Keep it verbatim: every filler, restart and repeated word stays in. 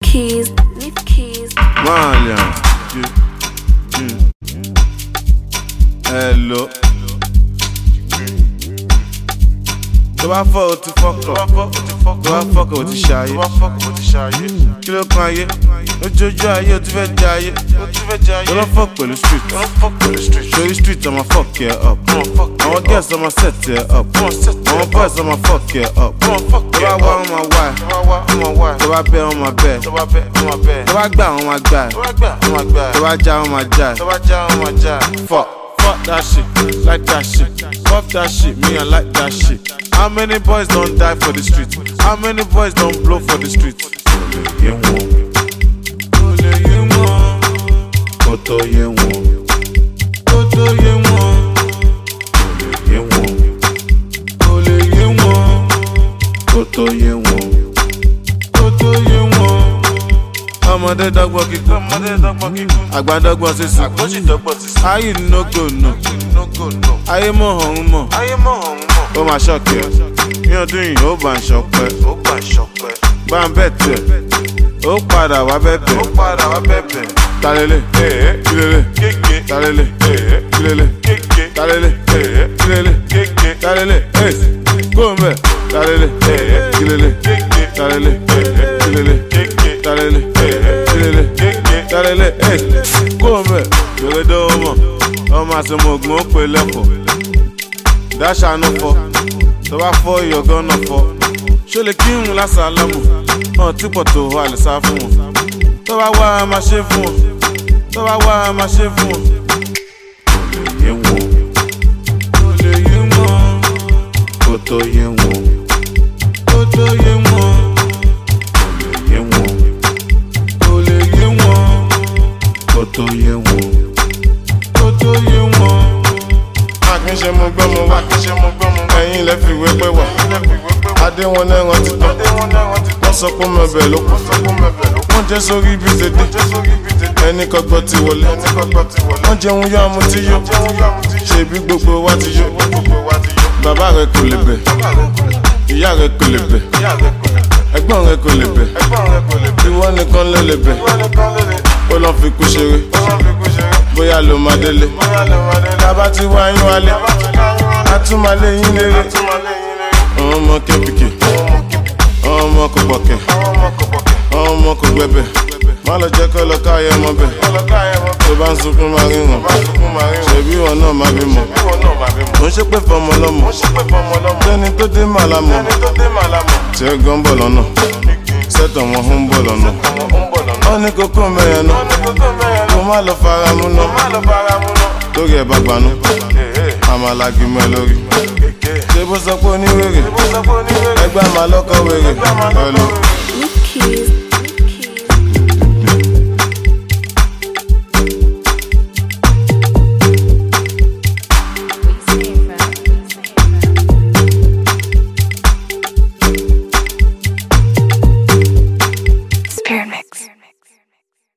Keys, Nip Keys. Malian, yeah, yeah. Hello. Tó bá fọ́ o ti fọ́kọ̀, tó bá fọ́kọ̀ o ti ṣayé. Kí ló kan ayé? Lójoojú ayé o ti fẹ́ jẹ ayé. Tó lọ fọ́ pẹ̀lú street. Ṣorí street ọmọ fuck ẹ up. Àwọn girls ọmọ set ẹ up. Àwọn boys ọmọ fuck ẹ up. Tó bá wá ọmọ wá ẹ. Tó bá bẹ́ ọmọ bẹ́ ẹ. Tó bá gbà ọmọ gbà ẹ. Tó bá já ọmọ já ẹ. Fuck. Fuck that shit, like that shit. Fuck that shit, me I like that shit. How many boys don't die for the street? How many boys don't blow for the street? Ole ye won, ole ye won, koto ye won, koto ye won, ole ye won, ole ye won, koto ye won, koto ye won. Ọmọdé dọ́gbọ́n kíkún, àgbà dọ́gbọ́n sísun, ayé no go no, ayé mọ̀ ọ̀hún mọ̀, ó máa ṣọ́ọ̀kì ẹ̀, ní ọdún yìí ó bá ń ṣọpẹ́, bá ń bẹ̀ tẹ̀, ó padà wá bẹ̀bẹ̀, talẹ́lẹ̀, kílélẹ̀, talẹ́lẹ̀, kílélẹ̀, talẹ́lẹ̀, kílélẹ̀, talẹ́lẹ̀, kó ń bẹ̀, talẹ́lẹ̀, kílélẹ̀, talẹ́lẹ̀, kílélẹ̀, talẹ́lẹ̀, kílélẹ̀, talẹ́lẹ̀, kó ń bẹ̀, yọ̀rọ̀ dọ́wọ́ mọ̀, ọmọ àṣemọ̀ ògùn ó pè lẹ́kọ̀ọ́. Dáṣà no fọ́, tó bá fọ́ ìyọ̀gán náà fọ́. Ṣó lè kírun lásàlámù, hàn tí pọ̀ tó wà lè sá fún wọn. Tó bá wá a máa ṣe fún wọn, tó bá wá a máa ṣe fún wọn. Olè yé wọn, olè yé wọn, kó tó yé wọn, kó tó yé wọn. Olè yé wọn, olè yé wọn, kó tó yé wọn, kó tó yé wọn. Kí ṣe mo gbọ́ mo wá, ẹ̀yin lẹ fi wé pé wà. Adé wọn náà wọ́n ti tán, wọ́n sọ pé mo bẹ̀ ló kù. Wọ́n jẹ́ sórí ibi tètè, ẹni kọ́gbọ́ ti wọlé. Wọ́n jẹun yọ àmú tí yó, ṣèbí gbogbo wa ti yó. Bàbá rẹ kò lè bẹ̀, ìyá rẹ kò lè bẹ̀, ẹ̀gbọ́n rẹ kò lè bẹ̀, ìwọ nìkan ló lè bẹ̀. Ó lọ fi kú ṣeré, bóyá ló máa délé. Bàbá ti wá yín wálé, a tún máa lé yín léré. Àwọn ọmọ kẹ́pìkì, àwọn ọmọ kò pọ̀kẹ́, àwọn ọmọ kò gbẹ̀bẹ̀. Má lọ jẹ́ kọ́ lọ káyọ̀ ọmọ bẹ̀. Tó bá ń sunkún máa rí wọn, ṣèbí wọn náà máa bí mọ̀. Mo ń ṣépè fọmọ lọ́mọ, tẹ́ni tó dé màlámọ̀. Tí ẹ gan bọ̀ lọ́nà, sẹ́tọ̀ wọn ń bọ̀ lọ́nà. Wọ́n ní kókó mẹ́yẹn náà, kó má lọ fara mú náà. Lórí ẹ̀ bá gbanú, àmàlàgì mọ́ ẹ lórí. Ṣé bó sọ pé oníwèrè, ẹgbẹ́ àmàlọ́kọ̀ wèrè. Nip Keys.